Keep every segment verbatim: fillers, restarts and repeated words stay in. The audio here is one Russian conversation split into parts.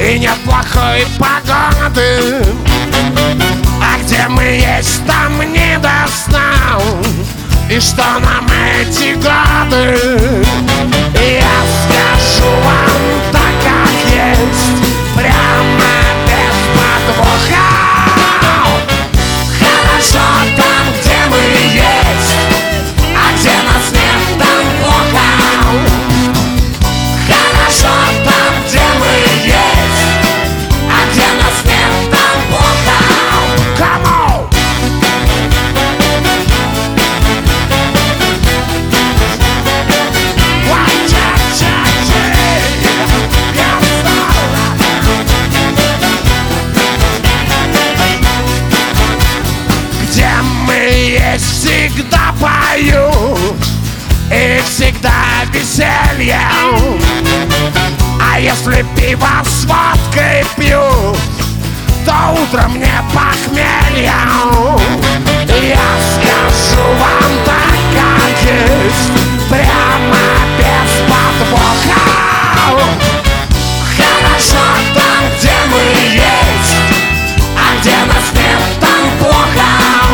и нет плохой погоды. А где мы есть, там не до сна. И что нам эти годы? Я скажу вам так, как есть, прямо без подвоха. Хорошо там, где мы есть, а где нас нет, там плохо. Хорошо там, где мы есть, а где нас нет, там плохо. Come on! Где мы есть, всегда пою, и всегда веселье. А если пиво с водкой пью, то утром не похмелье. Я скажу вам так, как есть, прямо без подвоха. Хорошо там, где мы есть, а где нас нет, там плохо.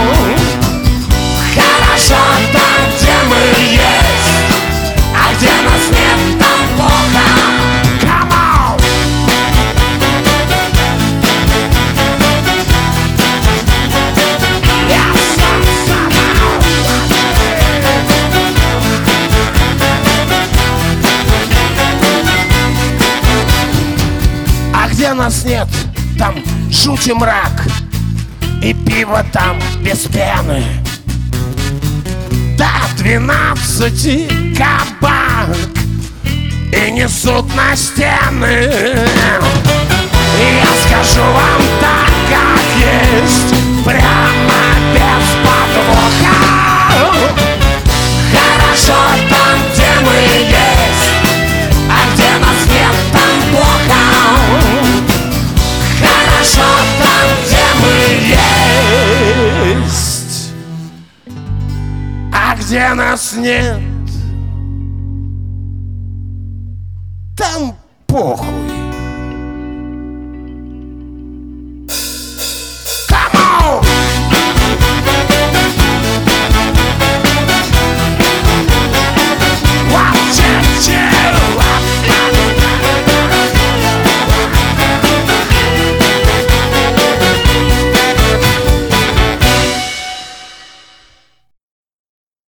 Хорошо там, где мы есть, а где нас нет, там плохо. Come on! А где нас нет, там жуть и мрак, и пиво там без пены. До двенадцати кабак и несут на стены. И я скажу вам так, как есть, прямо без подвоха. Хорошо там, где мы есть, а где нас нет, там плохо. Хорошо там, где мы есть, а где нас нет, там похуй.